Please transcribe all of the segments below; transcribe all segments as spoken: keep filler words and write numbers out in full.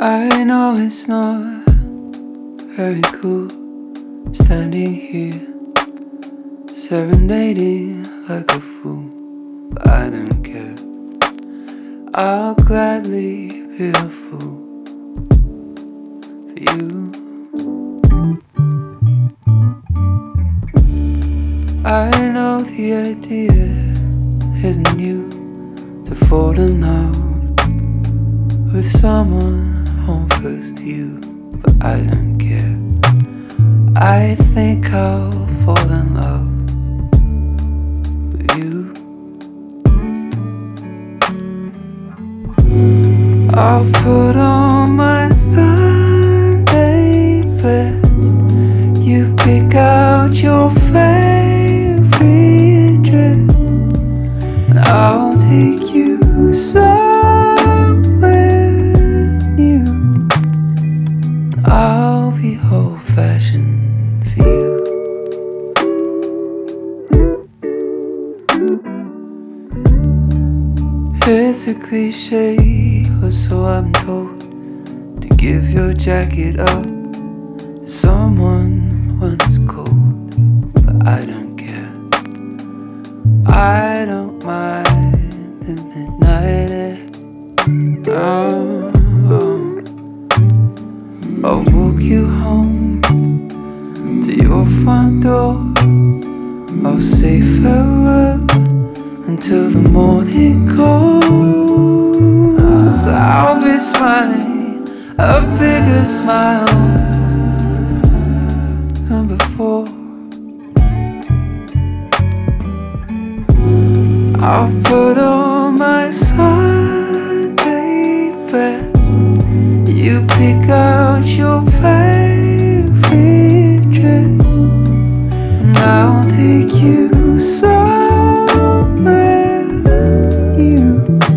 I know it's not very cool standing here serenading like a fool, but I don't care. I'll gladly be a fool for you. I know the idea isn't new to fall in love with someone on first view, but I don't care. I think I'll fall in love with you. I'll put on my Sunday best. You pick out your favorite dress, and I'll take you somewhere new. I'll be old-fashioned for you. It's a cliche, or so I'm told, to give your jacket up to someone when it's cold, but I don't care. I don't mind the midnight air. Oh, oh. I'll walk you home to your front door. I'll say farewell until the morning comes. I'll be smiling a bigger smile than before. I'll put on my Sunday best. You pick out your favorite dress, and I'll take you somewhere new.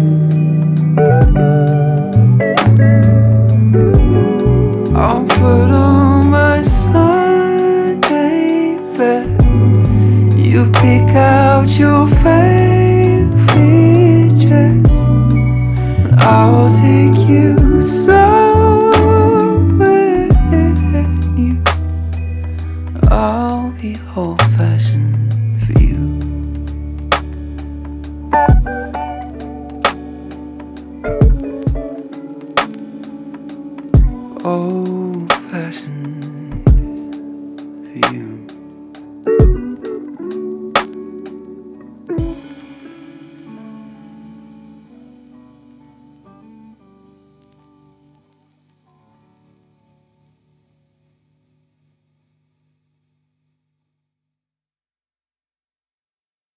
I'll put on my Sunday best. You pick out your favorite